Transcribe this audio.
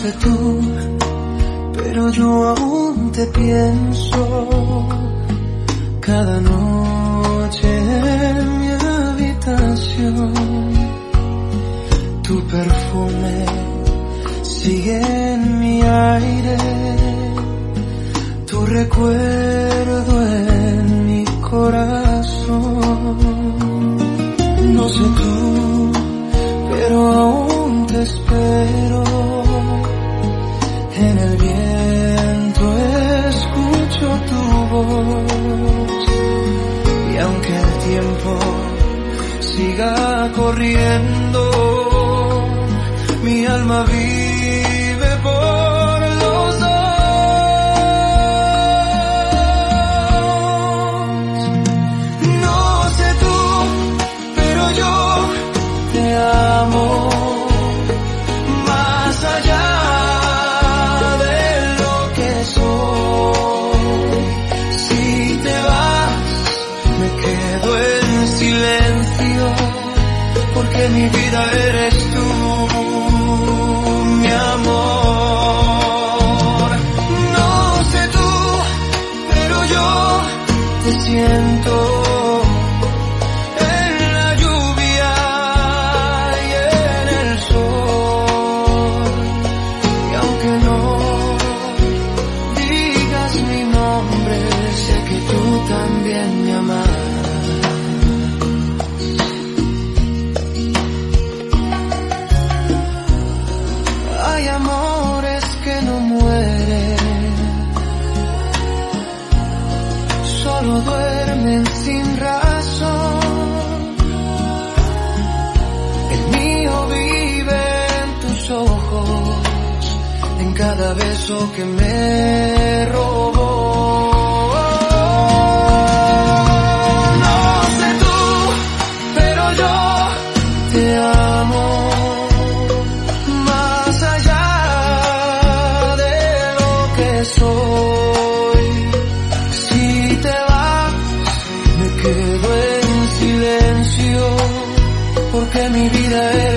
sé tú, pero yo aún te pienso cada noche en mi habitación. Tu perfume sigue en mi aire, tu recuerdo en mi corazón. No sé tú, pero aún te espero. En el viento escucho tu voz, y aunque el tiempo siga corriendo, mi alma vive por los dos. No sé tú, pero yo te amo. Más allá de lo que soy, si te vas, me quedo en silencio, porque mi vida eres tú, mi amor. No sé tú, pero yo te siento en la lluvia y en el sol. Y aunque no digas mi nombre, sé que tú también me amas. Hay amores que no mueren, solo duermen sin razón. El mío vive en tus ojos, en cada beso que me robó. No sé tú, pero yo te amo. Más allá de lo que soy, si te vas, me quedo en silencio, porque mi vida es